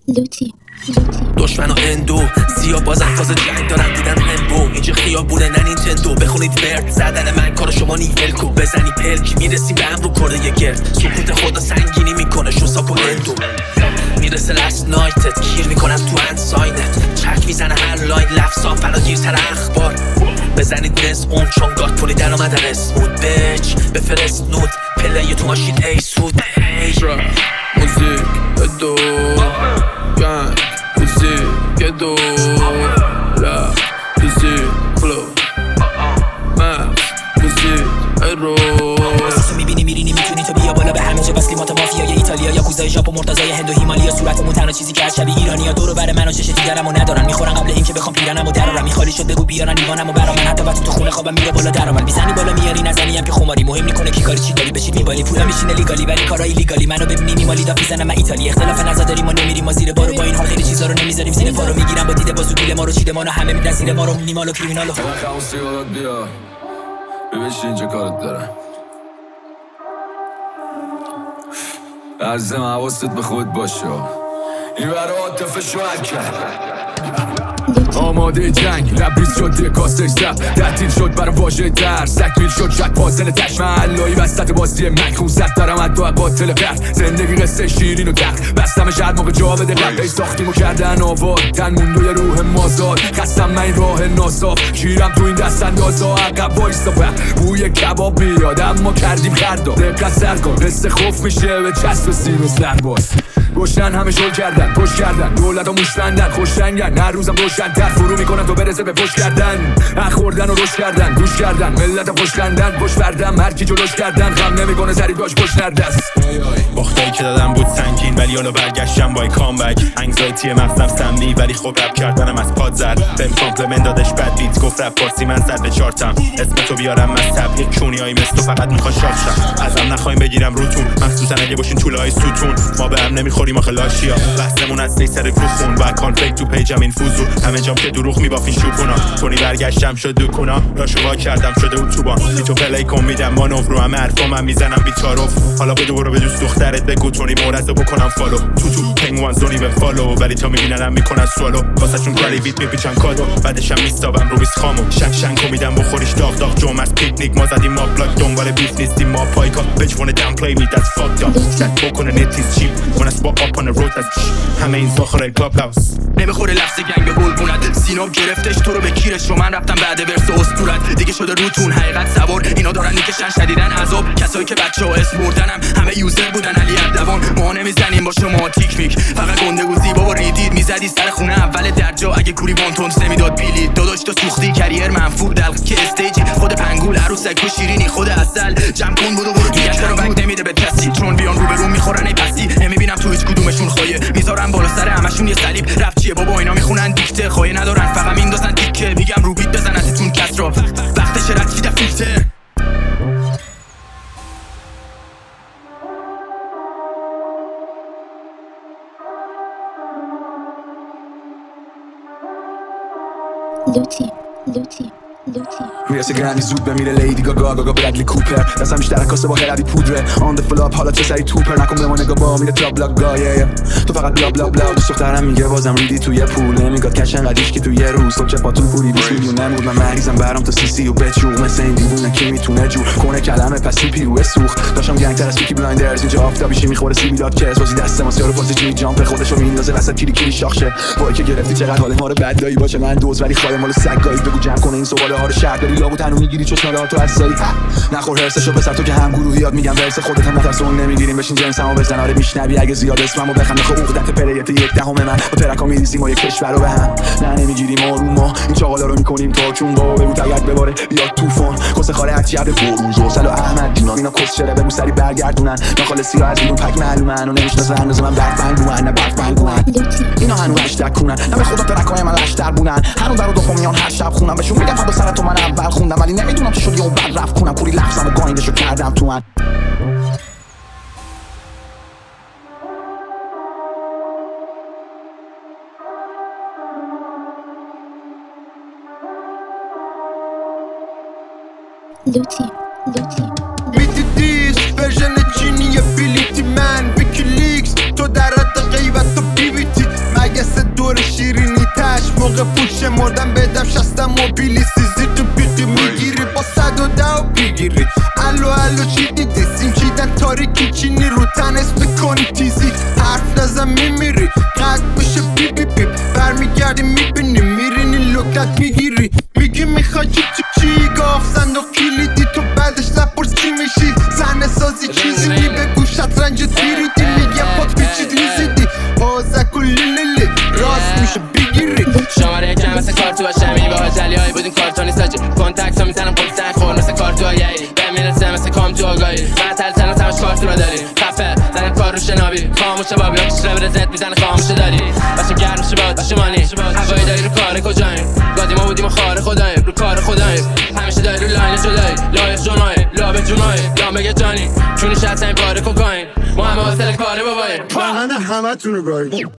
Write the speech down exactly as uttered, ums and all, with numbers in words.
لوتی لوتی دشمن و اندو سیاه بازم فاز جنگ دارم دیدن همبو اینجا خیابونه نه نینتندو بخونید ورد زدن من کار شما نیول کو بزنی پلک میرسیم به امرو کرده گرد سکوت خدا سنگینی میکنه شوساک و اندو میرسه لست نایتت کیر میکنم تو هند ساینت چک میزنه هر لاین لفظا فراگیرتر اخبار بزنید نز اون چون گات پولی در آمدن اسمود بچ بفرست نود پلی تو ماشین ای سود موزیک بدو گنگ موزیک دو لا موزیک فلو مکس موزیک ایرو تو میبینی میری نمیتونی تو بیا بالا به همینجا بس لیمات مافیا یا ایتالیا یا کوزای ژاپن مرتضای هند و هیمالیا صورتمون تنها چیزی که از شبیه ایرانیا دور و بر من و چش دیگرمو ندارن میخورن قبل اینکه بخوام پیرنمو درارم میخالی شد بگو بیارن دیوانمو برا من حتی وقتی تو خونه خوابم میره بالا درام میزنی بالا میاری نزنی هم که خماری مهم میکنه کی کاری چی داری بشید میبالی پولا میشینه لیگالی ولی کارای لیگالی منو ببینی میمالی دا میزنم من ایتالیا اختلاف نظر داریم ما نمیریم ما زیر بارو با این حال خیلی چیزا رو نمیذاریم زیر بارو میگیرم با دیده بازو گول ما رو چیده ما همه میدن زیر ما رو مینیمال و کریمینالو ببین اینجا کارت دارم عزیزم حواست به خود باشه این برای عاطفه شوهر کرد آماده جنگ لبریز شد دیگه کاسش زب تعطیل شد برای واژه در سکمیل شد شد پازل تش محلایی وسط بازی من خونصد دارم حتی قاتل قرد زندگی قصه شیرین و درد بستم شهر موقع جا بده قبل ای ساختیم و کردن آواد تن موندوی روح مازاد خستم من این راه ناصاف شیرم تو این دست اندازا عقب وایستا بوی کباب بیاد اما کردیم خردا دقت سر کن قصه خوف میشه به چسب سینوس درباز گشنن همه شل کردن پشت کردن دولت ها موشبندن خوش رنگن هر روزم روشن‌تر فرو میکنن تو برسه به پشت کردن اخوردن و روش کردن گوش کردن ملت خوش خندن پشت بردم هر کی جلوش کردن غم نمیکنه سری داشت پشت نردست باختایی که دادم بود سنگین ولی حالا برگشتم با کامبک انگزایتی مغزم سمی ولی خب رپ کردنم از پاد زد بهم کامپلمنت دادش بد بیت گفت رپ فارسی من صد به چارتم اسم تو بیارم از تبلیغ چونیایی مثل تو فقط میخواد شاد شم ازم نخوایم بگیرم روتون مخصوصا اگه باشین طولای ستون ما به هم نمیخوریم آخه لاشیا بحثمون از سر کوخون و کانفلیکت تو پیجم این فوزو همه جام که دروغ میبافین شوپونا تونی برگشتم شد دکونا راشو وا کردم شده اتوبان بی تو پلی کن میدم مانور رو همه حرفا من میزنم بیچارف حالا بدو برو به دوست دخترت بگو تونی مورزو بکنم فالو تو تو پنگوان زونی به فالو ولی تا میبیننم میکنن سوالو واسهشون کلی ویت میپیچن کادو بعدشم میستابم رو بیس خامو شک شنکو میدم بخوریش داغ داغ جوم از پیکنیک ما زدیم ما بلاک دنبال بیف نیستیم ما پایکا bitch wanna downplay me that's fucked up that بکنه نتیز چیپ when I spot up on the road that's همه این زاخره کلاب هاوس نمیخوره لفظ گنگ به قلبونت سیناب گرفتش تو رو به کیرش رو من رفتم بعد ورس اسطورت دیگه شده روتون حقیقت سوار اینا دارن میکشن شدیدن عذاب کسایی که بچه‌ها اسم بردنم همه یوزر بودن علی اردوان ما نمیزنیم با شما تیک میک فقط گنده و زیبا و ریدید میزدی سر خونه اول درجا اگه کوری وانتون نمیداد بیلی داداش تو سوختی کریر منفور دلق که استیجی خود پنگول عروسک و شیرینی خود اصل جمع کن برو برو دیگه چرا بک نمیده به کسی چون بیان رو به رو میخورن ای پسی نمیبینم تو هیچ کدومشون خایه میذارم بالا سر همشون یه صلیب رپ چیه بابا اینا میخونن دیکته خایه ندارن فقط میندازن دیکه میگم رو بیت بزن ازتون کس را وقتش رد چیده فیلتر لوتی لوتی لوتی میرسه گرمی زود بمیره لیدی گاگا گاگا برادلی کوپر دستم بیشتر کاسه با هردی پودره آن د فلاپ حالا چه سری توپر نکن به ما نگاه با میره تاب لاگ گایه تو فقط بلا بلا بلا دوست دخترم میگه بازم ریدی توی پول نمیگاد کش انقدیش که توی یه روز تو چپاتون پولی بیست میلیون نمود من مریضم برام تا سی سی و بچوق مثل این دیوونه کی میتونه جو کنه کلمه پس تو پیروه سوخت داشتم گنگ تر از پیکی بلایندرز اینجا آفتابیشی میخوره سی میلاد کس بازی دست ما سیارو بازی جی جامپ خودشو میندازه وسط کیری کیری شاخشه وای که گرفتی چقدر حال ما رو بدایی باشه من دوز ولی خاله مال سگایی بگو جمع کنه این سواله ها رو شهر داری لابو تنو میگیری چشماله تو اصلی نخور هرسشو بسر تو که هم گروهیات میگم ورس خودت هم نترسون نمیگیریم بشین جنسمو بزن آره میشنوی اگه زیاد اسممو بخند خب عقدت پلیت یک دهم من با ترکا میریزیم و یک کشور رو به هم نه نمیگیریم آروم ما این چاقالا رو میکنیم تا چون با بگو تگرد بباره بیاد طوفان کس خاله هرچی عبد فروز و سلو احمد دینا اینا کس چره بگو سری برگردونن ناخالصی ها از بیرون پک معلومن و نمیشناسن اندازه من بک بنگوان نه بک بنگوان اینا هنو هشتگ کنن نه به خدا ترکای من لشتر بودن هنو در و دوپامیان هر شب خونم بهشون میگم فدا سر تو من اول خوندم ولی نمیدونم چی شد یهو بعد رفت کنم پوری لفظم و گایندشو کردم تو من لوتی لوتی میدیدیش ورژن چینی بلیتی من ویکیلیکس تو در حد غیبت تو بی بیتی موقع پوش مردم بدم شستم موبیلی سیزی تو بیقی میگیری با صد و ده و بگیری الو الو چی دیدی سیم چیدن تاریکی چینی رو تن اسم کنی تیزی حرف نزم میمیری قد بشه بی بی بی برمیگردی میبینی میرینی لکنت میگیری میگی میخوای چی چی چی گاف صندوق کلیدی تو بعدش نپرس چی میشی زن سازی چیزی نی بگو شطرنج تیریدی میگم پات پیچید لیزیدی آزک و لیلیلی راست میشه بگیری شماره یکم مثل کارتو هاشمی با جلی هایی بودیم کارتونی ساجی کنتکت ها میزنم پول سنگ خور مثل کارتو هایی به میرسه مثل کام تو آگاهی من تل تنو تمش کارتو رو داری خفه زنم کار رو شنابی خاموشه بابی آتش رو برزت میزنه خاموشه داری باشه گرم شه باد باشه مانی هوایی داری رو کار کجاییم گادی ما بودیم و خار خداییم رو کار خداییم همیشه داری رو لاین جدایی لایق جونایی لا به جونایی لا بگه جانی چونی شد سنگ باره کوکاین ما همه واسه کاره باباییم همه همه تونو گاهی